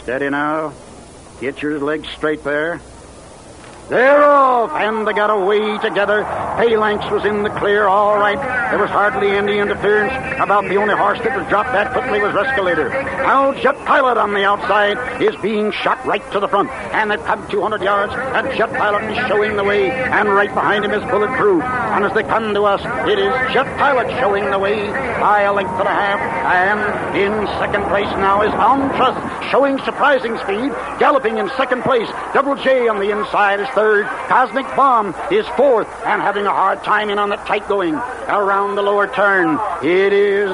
Steady now. Get your legs straight there. They're off, and they got away together. Phalanx was in the clear, all right. There was hardly any interference. About the only horse that was dropped that quickly was Rescalator. Now Jet Pilot on the outside is being shot right to the front, and they've come 200 yards, and Jet Pilot is showing the way, and right behind him is Bulletproof. And as they come to us, it is Jet Pilot showing the way by a length and a half, and in second place now is On Trust, showing surprising speed, galloping in second place. Double J on the inside is third. Cosmic Bomb is fourth, and having a hard time in on the tight going around the lower turn. It is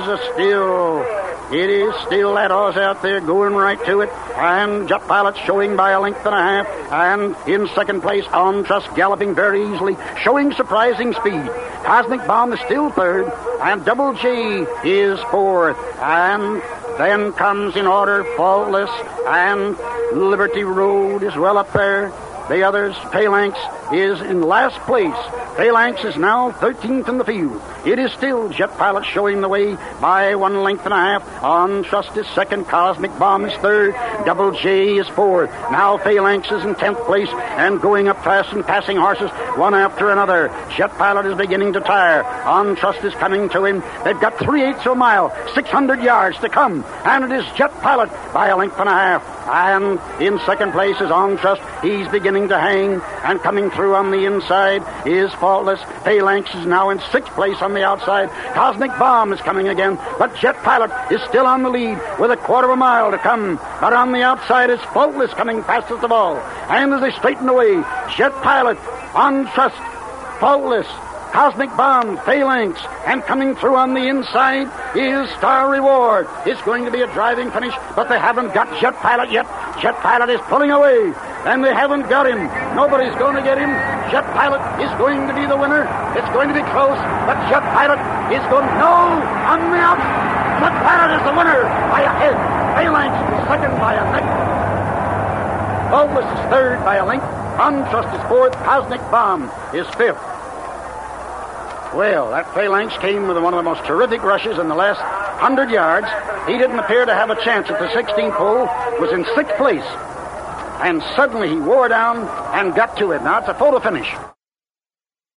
still that horse out there going right to it, and Jet Pilot showing by a length and a half, and in second place On Trust galloping very easily, showing surprising speed. Cosmic Bomb is still third, and Double J is fourth, and then comes in order Faultless, and Liberty Road is well up there. The others, Phalanx, is in last place. Phalanx is now 13th in the field. It is still Jet Pilot showing the way by one length and a half. On Trust is second. Cosmic Bomb is third. Double J is fourth. Now Phalanx is in 10th place and going up fast and passing horses one after another. Jet Pilot is beginning to tire. On Trust is coming to him. They've got 3/8 of a mile, 600 yards to come. And it is Jet Pilot by a length and a half. And in second place is On Trust. He's beginning to hang, and coming through on the inside is Faultless. Phalanx is now in sixth place on the outside. Cosmic Bomb is coming again, but Jet Pilot is still on the lead with a quarter of a mile to come. But on the outside is Faultless coming fastest of all. And as they straighten away, Jet Pilot, On Trust, Faultless, Cosmic Bomb, Phalanx, and coming through on the inside is Star Reward. It's going to be a driving finish, but they haven't got Jet Pilot yet. Jet Pilot is pulling away, and they haven't got him. Nobody's going to get him. Jet Pilot is going to be the winner. It's going to be close, but Jet Pilot is going to... No! On the out! Jet Pilot is the winner by a head. Phalanx is second by a length. Faultless is third by a length. On Trust is fourth. Cosmic Bomb is fifth. Well, that Phalanx came with one of the most terrific rushes in the last 100 yards. He didn't appear to have a chance at the 16th hole, was in sixth place. And suddenly he wore down and got to it. Now it's a photo finish.